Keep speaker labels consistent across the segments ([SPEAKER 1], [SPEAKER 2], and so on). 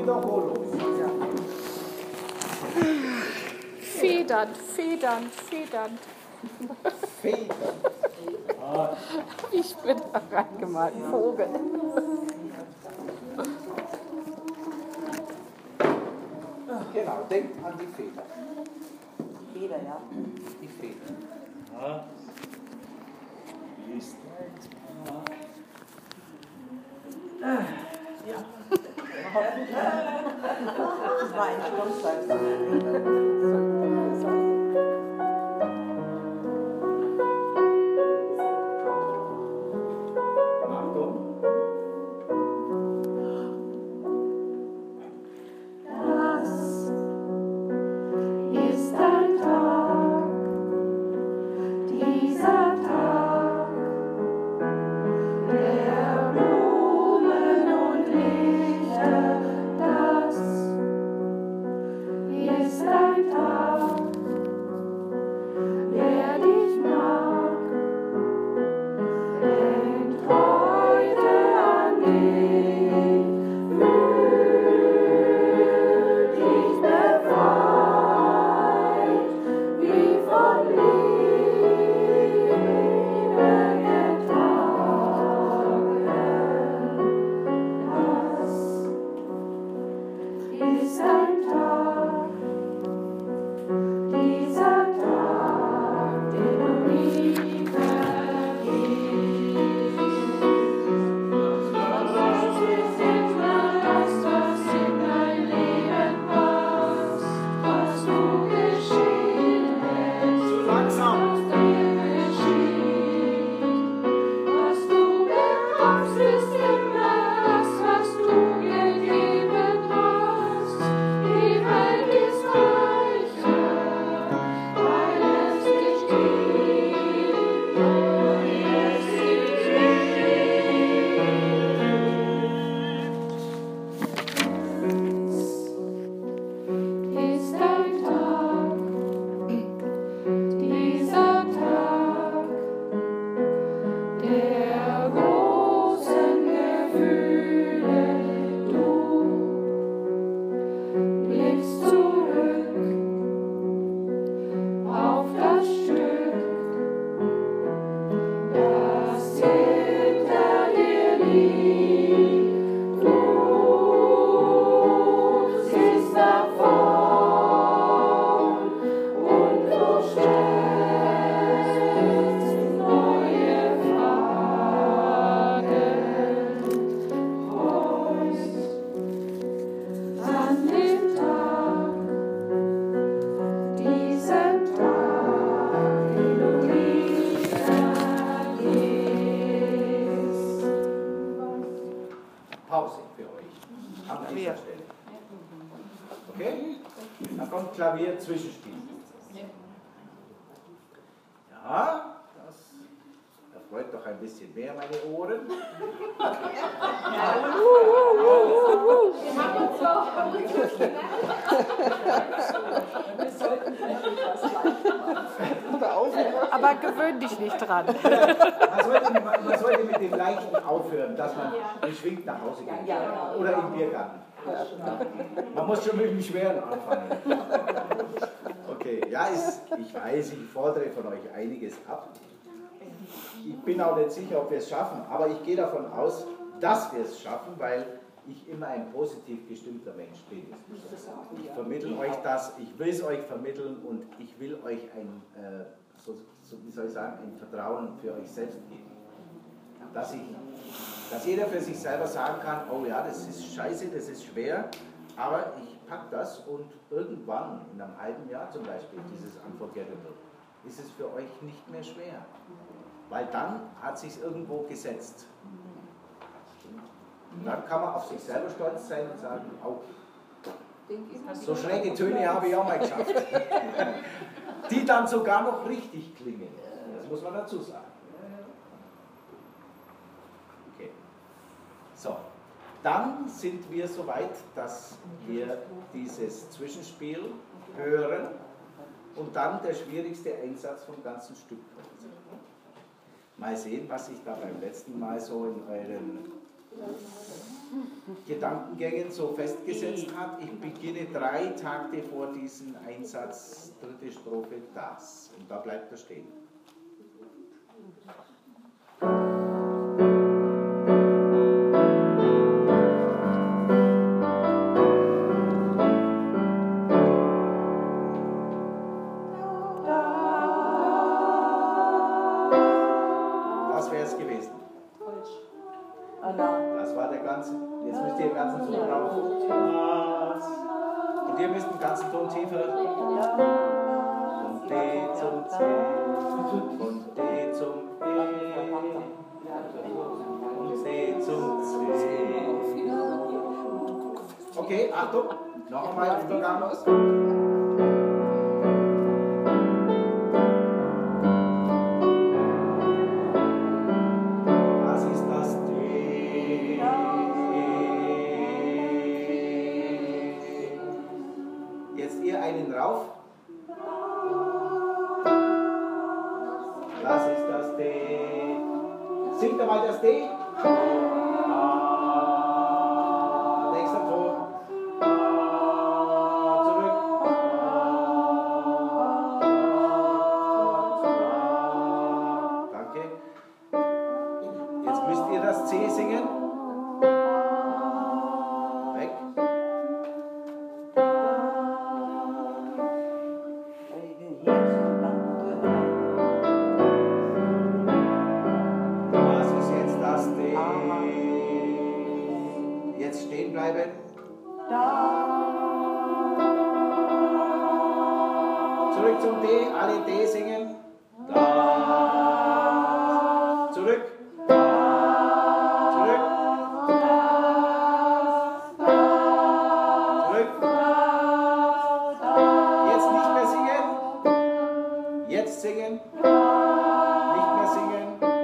[SPEAKER 1] Wiederholung.
[SPEAKER 2] Federnd, federnd, federnd.
[SPEAKER 1] Federn.
[SPEAKER 2] Ich bin da reingemalt, Vogel.
[SPEAKER 1] Genau, denkt an die Feder.
[SPEAKER 3] Feder, ja.
[SPEAKER 1] Die Feder.
[SPEAKER 4] Ja. Ist
[SPEAKER 1] Ja.
[SPEAKER 3] Das war ein Schlusszeit.
[SPEAKER 1] Achtung.
[SPEAKER 5] Das ist ein Tag, dieser Tag, der Blumen und Lichter. Das ist ein Tag, der dich mag. Denkt heute an dich, fühlt dich befreit, wie von Liebe getragen. Das ist ein Tag, dieser Tag, den du nie vergisst. Was ist immer das, was in dein Leben passt, was du geschehen lässt,
[SPEAKER 1] Zu langsam.
[SPEAKER 5] was dir geschieht. Was du bekommst, ist immer das, was du gegeben hast. Die Welt ist reicher, weil es dich gibt und es dich ist ein Tag, dieser Tag der großen Gefühle. Du blickst zurück auf das Stück, das hinter dir liegt. Du siehst nach vorn und du stellst neue Fragen. Freust an dem Tag, diesem Tag, den du nie vergisst.
[SPEAKER 1] Pause für euch. An dieser Stelle. Okay? Dann kommt Klavier Zwischenspiel. Ja, das erfreut doch ein bisschen mehr meine Ohren.
[SPEAKER 2] Aber gewöhn dich nicht dran.
[SPEAKER 1] Man sollte mit dem Leichten aufhören, dass man beschwingt nach Hause geht. Oder im Biergarten. Man muss schon mit dem Schweren anfangen. Okay, ja, ich weiß, ich fordere von euch einiges ab. Ich bin auch nicht sicher, ob wir es schaffen, aber ich gehe davon aus, dass wir es schaffen, weil ich immer ein positiv gestimmter Mensch bin. Ich vermittle euch das, ich will es euch vermitteln und ich will euch ein, wie soll ich sagen, ein Vertrauen für euch selbst geben. Dass jeder für sich selber sagen kann, oh ja, das ist scheiße, das ist schwer, aber ich packe das und irgendwann, in einem halben Jahr zum Beispiel, dieses Unforgettable, ist es für euch nicht mehr schwer. Weil dann hat es sich irgendwo gesetzt. Und dann kann man auf sich selber stolz sein und sagen, oh, so schräge Töne habe ich auch mal geschafft. Die dann sogar noch richtig klingen. Das muss man dazu sagen. Okay. So, dann sind wir soweit, dass wir dieses Zwischenspiel hören und dann der schwierigste Einsatz vom ganzen Stück kommt. Mal sehen, was sich da beim letzten Mal so in euren Gedankengängen so festgesetzt hat. Ich beginne 3 Takte vor diesem Einsatz, 3. Strophe, das. Und da bleibt er stehen. Das wäre es gewesen. Das war der ganze. Jetzt müsst ihr den ganzen Ton drauf. Und ihr müsst den ganzen Ton tiefer. Von D zum C. Von D zum E. Von C zum C. Okay, Achtung. Noch einmal Übergang. Rauf. Das ist das D. Singt einmal das D. Nächster Ton. Zurück. Danke. Jetzt müsst ihr das C singen. Weg. Jetzt stehen bleiben. Zurück zum D, alle D singen. Da. Zurück. Zurück. Zurück. Jetzt nicht mehr singen. Jetzt singen. Nicht mehr singen.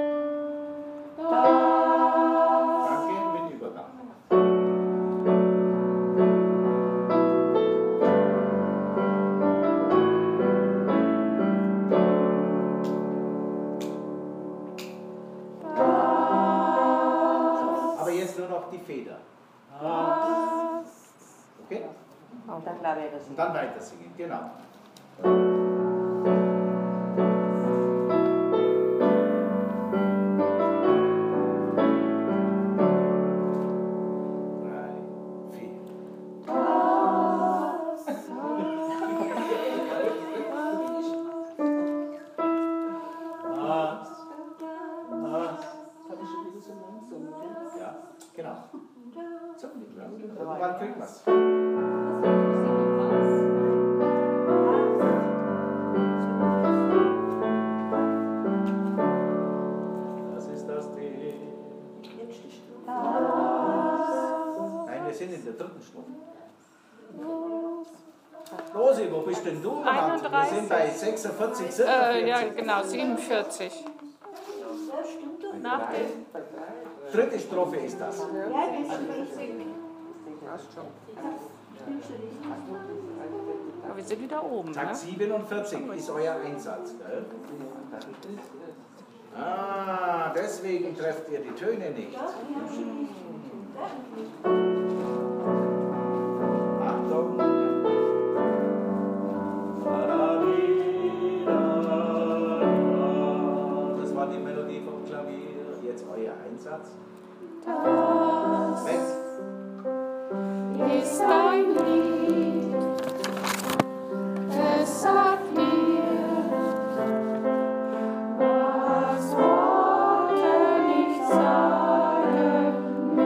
[SPEAKER 1] Nur noch die Feder. Okay?
[SPEAKER 3] Und dann weiter singen.
[SPEAKER 1] Und dann weiter singen, genau. 3, 4. Ja, genau. So, irgendwann kriegt man es. Das ist das D. Nein, wir sind in der 3. Strophe. Rosi, wo bist denn du?
[SPEAKER 2] 31.
[SPEAKER 1] Wir sind bei 46, 47.
[SPEAKER 2] Ja, genau, 47. Nach dem.
[SPEAKER 1] 3. Strophe ist das.
[SPEAKER 2] Aber wir sind wieder oben.
[SPEAKER 1] Takt
[SPEAKER 2] Ne?
[SPEAKER 1] 47 ist euer Einsatz. Gell? Ah, deswegen trefft ihr die Töne nicht. Achtung. Das war die Melodie vom Klavier. Jetzt euer Einsatz. Weg.
[SPEAKER 5] Ist ein Lied, es sagt mir, was Worte nicht sagen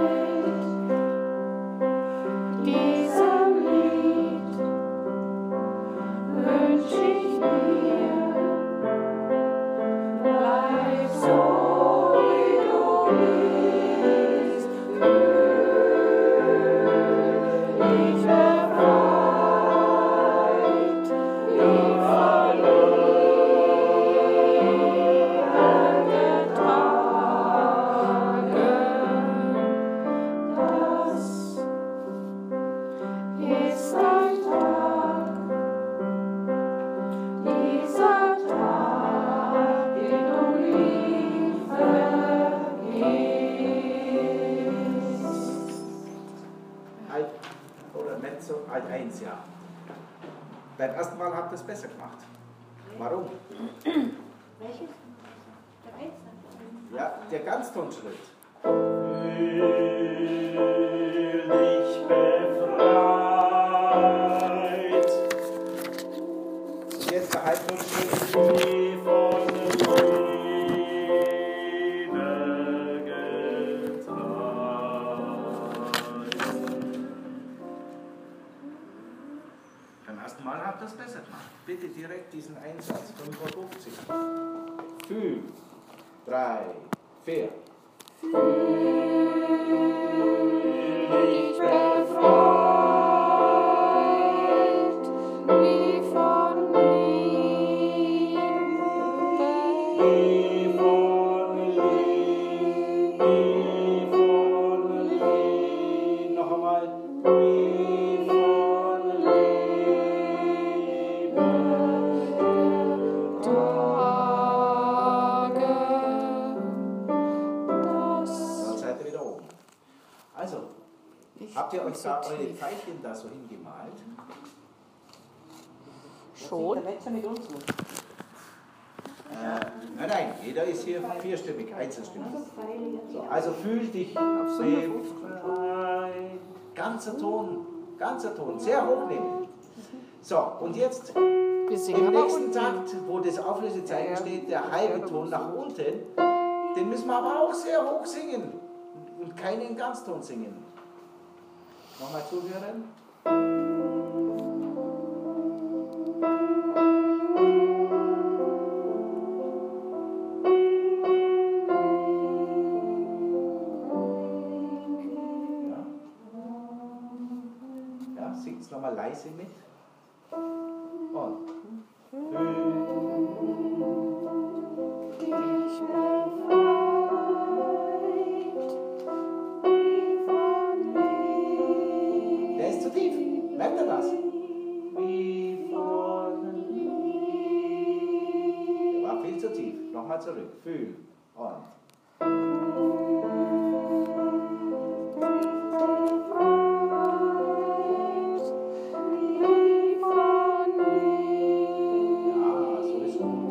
[SPEAKER 1] Alt oder Mezzo, Alt 1, ja. Beim ersten Mal habt ihr es besser gemacht. Warum?
[SPEAKER 5] Welches? Der Einzel.
[SPEAKER 1] Ja, der Ganztonschritt. Fühl dich befreit. Und jetzt der Halbtonschritt. Wie von Liebe getreibt. Beim ersten Mal habt ihr es besser gemacht. Bitte direkt diesen Einsatz, 55. Fühl. 3, 4.
[SPEAKER 5] Dich befreit, wie von Liebe.
[SPEAKER 1] Wie von Liebe. Noch einmal. Wie von Liebe. Dann seid ihr wieder oben. Also, habt ihr euch da eure Pfeilchen da so hingemalt?
[SPEAKER 2] Schon?
[SPEAKER 3] Der Wetzer mit uns nicht.
[SPEAKER 1] Nein, jeder ist hier vierstimmig, einzelstimmig. So, also fühl dich befreit. Ganzer Ton, sehr hoch nehmen. So, und jetzt
[SPEAKER 2] Wir singen
[SPEAKER 1] im
[SPEAKER 2] aber
[SPEAKER 1] nächsten
[SPEAKER 2] unten.
[SPEAKER 1] Takt, wo das Auflösezeichen steht, der halbe Ton nach unten, den müssen wir aber auch sehr hoch singen und keinen Ganzton singen. Nochmal zuhören. Ja, singt es nochmal leise mit. Und.
[SPEAKER 5] Dich befreit, wie von Liebe.
[SPEAKER 1] Der ist zu tief. Merkt ihr das? Wie von Liebe. Der war viel zu tief. Nochmal zurück. Fühl. Und. Ja, so ist gut.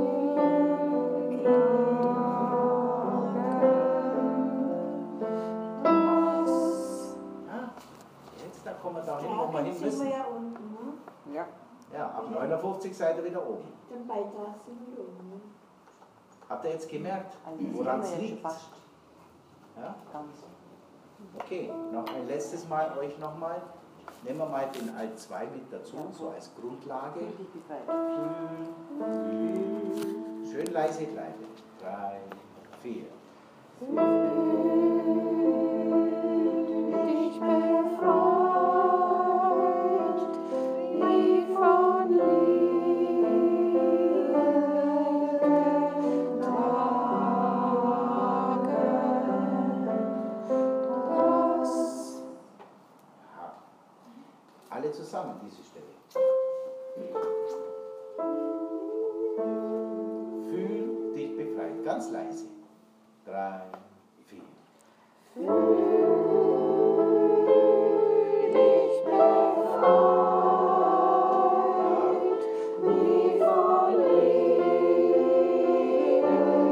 [SPEAKER 1] Ja, jetzt da kommen wir da hin, wo wir hin
[SPEAKER 4] Sind wir
[SPEAKER 1] müssen.
[SPEAKER 4] ja unten, ne?
[SPEAKER 3] Ja.
[SPEAKER 1] Ja, ab 59 seid ihr wieder oben.
[SPEAKER 4] Den Beitrag sind wir unten. Ne?
[SPEAKER 1] Habt ihr jetzt gemerkt,
[SPEAKER 3] Eigentlich
[SPEAKER 1] woran
[SPEAKER 3] sind
[SPEAKER 1] es
[SPEAKER 3] wir ja schon
[SPEAKER 1] liegt?
[SPEAKER 3] fast
[SPEAKER 1] Ja?
[SPEAKER 3] ganz.
[SPEAKER 1] Okay, noch ein letztes Mal euch nochmal. Nehmen wir mal den Alt 2 mit dazu, so als Grundlage.
[SPEAKER 3] Fühl dich befreit.
[SPEAKER 1] Schön leise bleiben. 3, 4.
[SPEAKER 5] Dich befreit, wie von Liebe getragen. Lass
[SPEAKER 1] Ja. Alle zusammen diese Stelle. Fühl dich befreit. Ganz leise. 3, 4.
[SPEAKER 5] dich befreit, wie von Liebe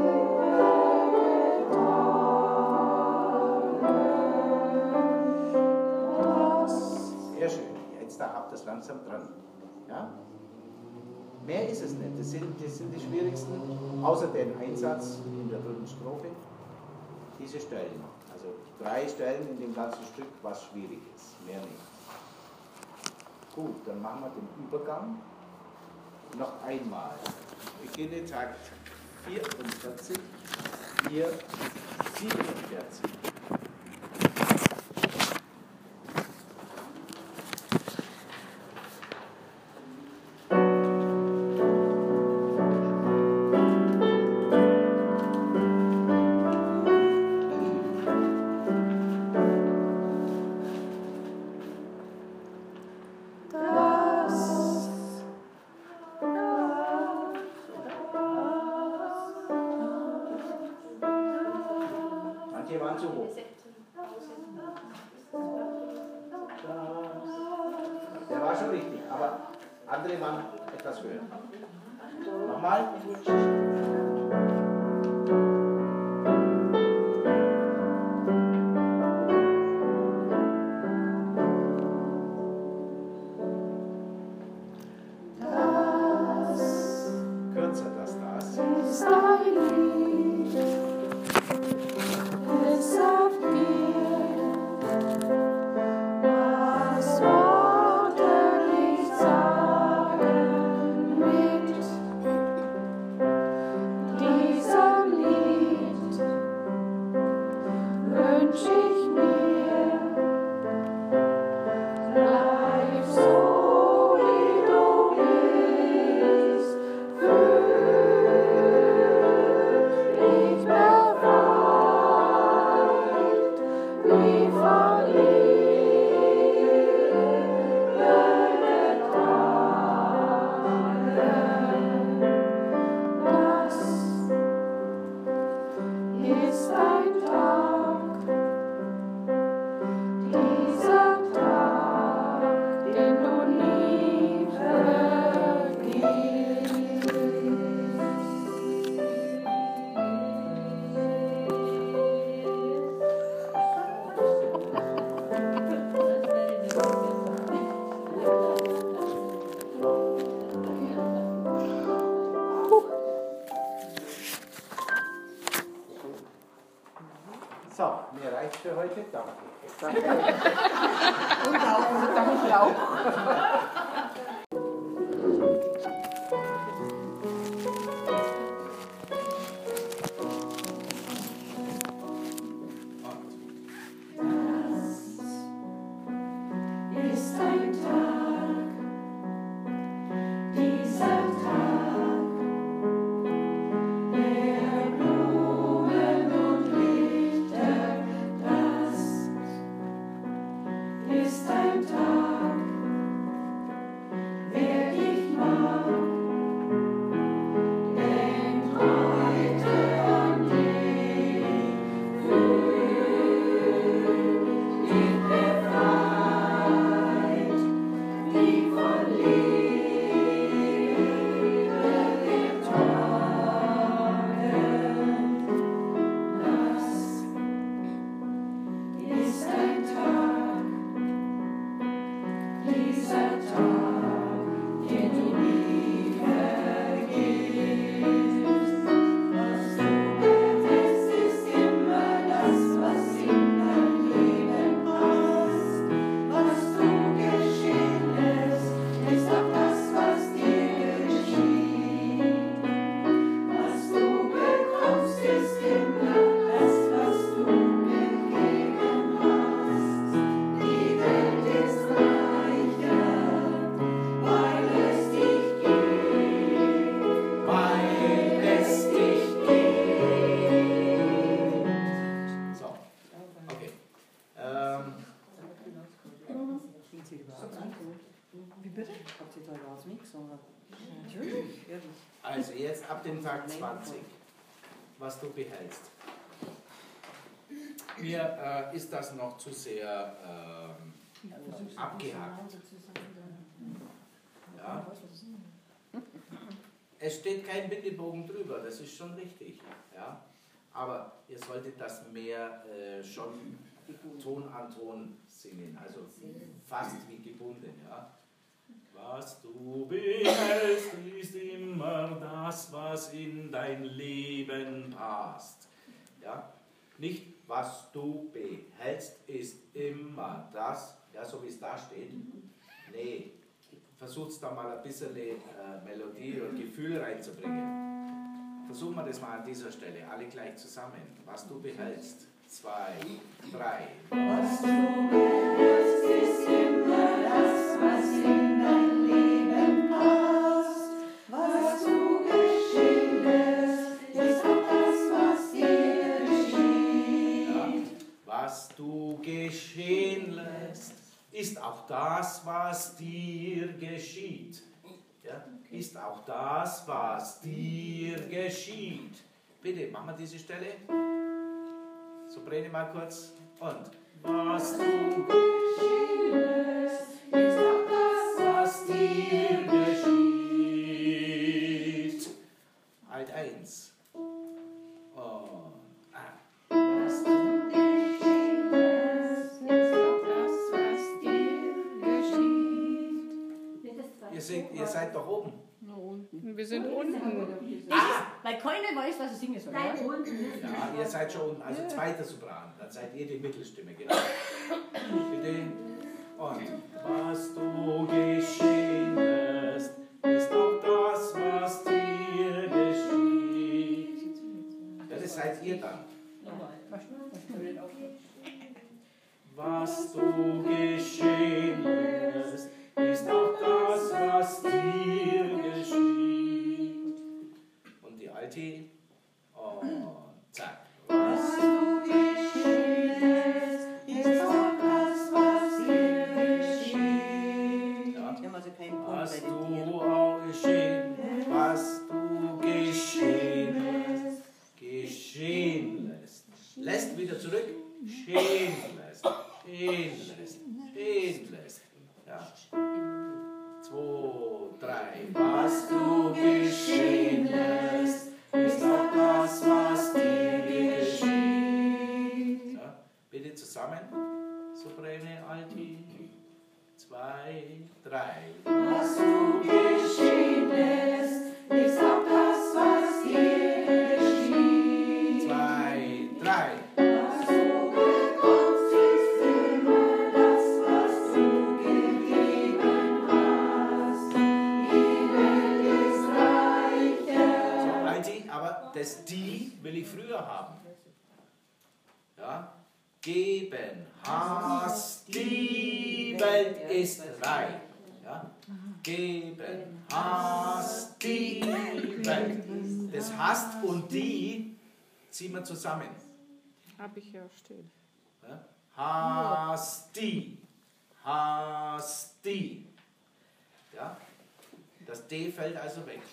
[SPEAKER 5] getragen.
[SPEAKER 1] Sehr schön. Jetzt da habt ihr es langsam dran. Ja? Mehr ist es nicht. Das sind die schwierigsten, außer den Einsatz in der dritten Strophe. Diese Stellen. Also 3 Stellen in dem ganzen Stück, was schwierig ist. Mehr nicht. Gut, dann machen wir den Übergang. Noch einmal. Ich beginne Takt 44, hier 47. Manche waren zu schon richtig, aber andere waren etwas höher. Nochmal. Kürzer das.
[SPEAKER 5] Ist dein Lied, es sagt mir, was Worte nicht sagen mit diesem Lied wünsch ich mir, bleib so wie du bist, ich bereit, wie von Liebe getragen. Das ist ein Tag, dieser Tag, den du nie vergisst.
[SPEAKER 1] So, mir reicht für heute. Danke.
[SPEAKER 3] Danke auch.
[SPEAKER 5] Ist ein Tag, dieser Tag, der Blumen und Lichter, das ist ein Tag, wer dich mag, denkt heute an dich, fühlt dich befreit, wie von Liebe getragen. Das ist ein Tag, dieser Tag, den du nie vergisst. Was du behältst, ist immer das, was in dein Leben passt. Was du geschehen lässt, ist auch das, was dir geschieht. Was du bekommst, ist immer das, was du gegeben hast. Die Welt ist reicher, weil es dich gibt.
[SPEAKER 1] Weil es dich gibt. So, okay.
[SPEAKER 3] Wie bitte? Habt ihr da was mitgesungen? Natürlich, ehrlich.
[SPEAKER 1] Also jetzt ab dem Tag 20, was du behältst. Mir ist das noch zu sehr abgehakt. Ja? Es steht kein Bindebogen drüber, das ist schon richtig. Ja? Aber ihr solltet das mehr schon Ton an Ton singen, also fast wie gebunden. Ja? Was du behältst, ist immer das, was in dein Leben passt. Ja? Nicht, was du behältst, ist immer das, ja, so wie es da steht. Nee, versucht da mal ein bisschen Melodie und Gefühl reinzubringen. Versuchen wir das mal an dieser Stelle, alle gleich zusammen. Was du behältst. 2, 3.
[SPEAKER 5] Was du behältst, ist immer das, was in dein Leben passt. Was du geschehen lässt, ist auch das, was dir geschieht.
[SPEAKER 1] Ja. Was du geschehen lässt, ist auch das, was dir geschieht. Ja. Ist auch das, was dir geschieht. Bitte, machen wir diese Stelle. Soprane mal kurz. Und was du
[SPEAKER 5] geschehen lässt, ist auch das, was
[SPEAKER 1] ihr seid doch oben.
[SPEAKER 2] Na, unten. Wir sind unten.
[SPEAKER 3] Weil keiner weiß, was er singen soll.
[SPEAKER 4] Nein,
[SPEAKER 3] Ja?
[SPEAKER 4] unten.
[SPEAKER 1] Ja, ihr seid schon unten, also zweiter Sopran. Dann seid ihr die Mittelstimme, genau. Bitte. Und was du geschehen lässt, ist auch das, was dir geschieht. Ja, das seid ihr dann. Was du geschehen lässt, ist auch das, was dir geschieht. Und die alte. Und zack.
[SPEAKER 5] Was du geschehen lässt, ist auch das, was dir geschieht.
[SPEAKER 1] Ja.
[SPEAKER 3] Die haben also keinen Punkt
[SPEAKER 1] Was
[SPEAKER 3] bei den
[SPEAKER 1] du
[SPEAKER 3] Tieren.
[SPEAKER 1] auch geschehen, was du geschehen lässt. Lässt wieder zurück, geschehen lässt, geschehen lässt, geschehen lässt. Ja. 2, 3. Was du geschehen lässt, ist auch das, was dir geschieht. Ja. Bitte zusammen, Soprane, Alti. 2, 3.
[SPEAKER 5] Was du geschehen lässt, ist auch das, was dir geschieht.
[SPEAKER 1] 2, 3.
[SPEAKER 5] Was du bekommst, ist immer das, was du gegeben hast. Die Welt ist reicher.
[SPEAKER 1] So, Alti, aber das die will ich früher haben. Ja? Geben hast, die Welt ist reich. Ja? Geben hast, die Welt. Das hast und die ziehen wir zusammen.
[SPEAKER 2] Habe ich ja stehen.
[SPEAKER 1] Ja? Hast die. Hast die. Ja? Das D fällt also weg.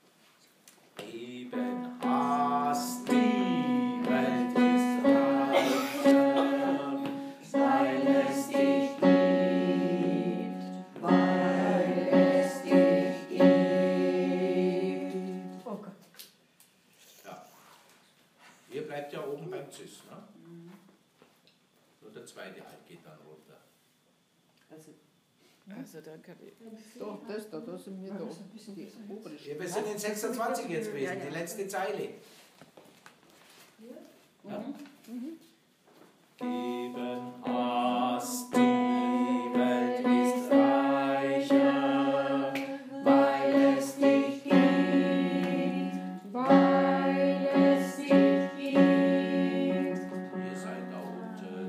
[SPEAKER 1] Geben hast die Welt ist reicher,
[SPEAKER 5] Weil es dich gibt, weil es dich gibt.
[SPEAKER 3] Oh Gott.
[SPEAKER 1] Ja. Ihr bleibt ja oben beim Cis, ne? Nur der zweite Halt geht dann runter.
[SPEAKER 2] Also da kann ich.
[SPEAKER 6] Doch, da sind wir doch. Die obere
[SPEAKER 1] Ja, wir sind in 26 jetzt gewesen, die letzte Zeile. Ja? Geben hast, die Welt ist reicher,
[SPEAKER 5] Weil es dich gibt, weil es dich gibt.
[SPEAKER 1] ihr seid da unten.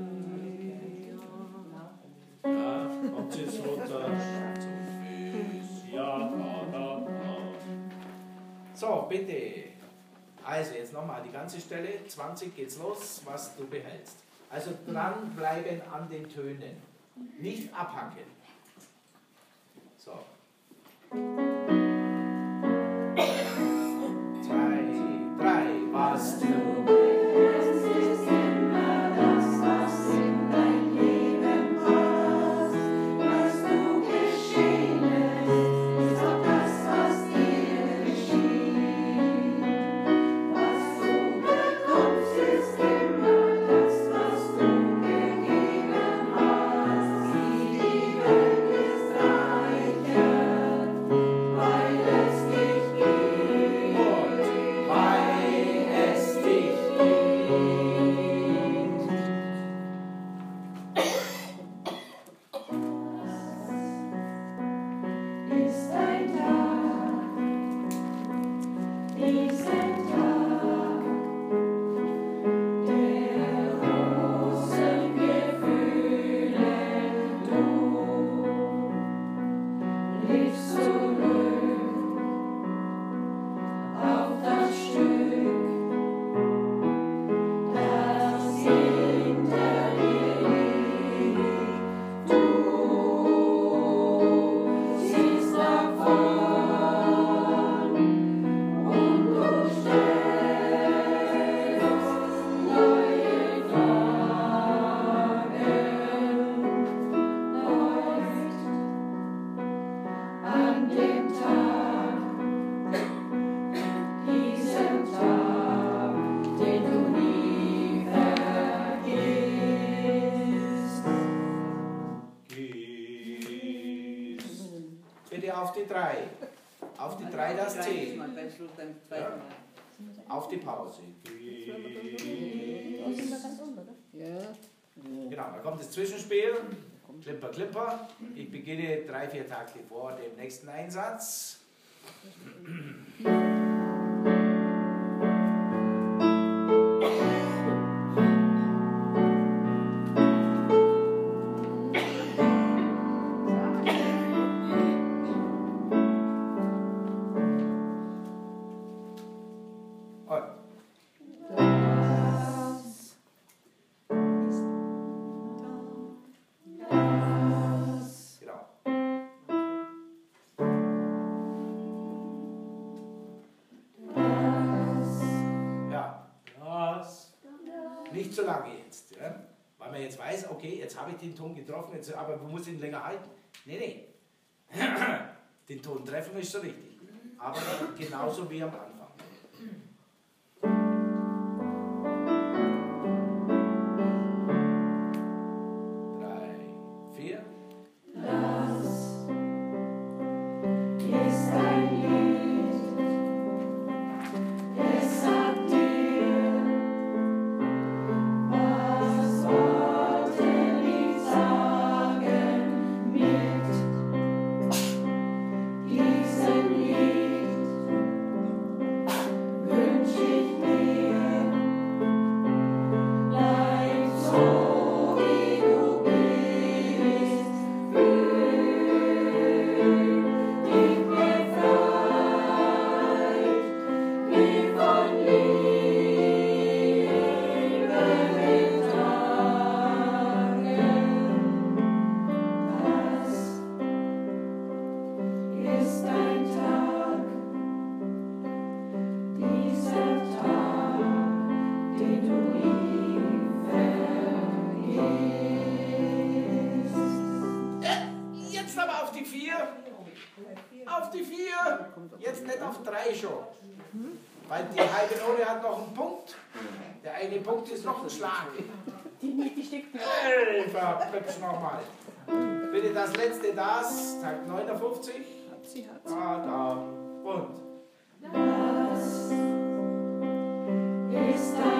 [SPEAKER 1] Ja, kommt jetzt runter zum Fizz, ja, da. So, bitte. Also, jetzt nochmal die ganze Stelle. 20 geht's los, was du behältst. Also dranbleiben an den Tönen. Nicht abhacken. So. 2, 3, was du
[SPEAKER 5] Es ist immer das, was in dein Leben passt. Was du geschehen lässt, ist auch das, was dir geschieht. Was du bekommst, ist immer das, was du gegeben hast. Die Welt ist reicher, weil es dich gibt.
[SPEAKER 1] bitte auf die 3. Auf die 3 das C.
[SPEAKER 3] Beim Schluss, beim zweiten Mal.
[SPEAKER 1] Auf die Pause.
[SPEAKER 6] Ja.
[SPEAKER 1] Genau, da kommt das Zwischenspiel. Klimper, Klimper. Ich beginne 3-4 Takte vor dem nächsten Einsatz. Nicht so lange jetzt, ja? Weil man jetzt weiß, okay, jetzt habe ich den Ton getroffen, jetzt, aber man muss ihn länger halten. Nee. Den Ton treffen ist so richtig, aber genauso wie am Anfang. 3, 4. Auf die 4. Jetzt nicht auf 3 schon. Weil die halbe Note hat noch einen Punkt. Der eine Punkt ist noch ein Schlag.
[SPEAKER 3] Die steckt nicht.
[SPEAKER 1] Verpüpsch nochmal. Bitte das letzte, das. Takt 59. Ah, da. Und.
[SPEAKER 5] Das ist ein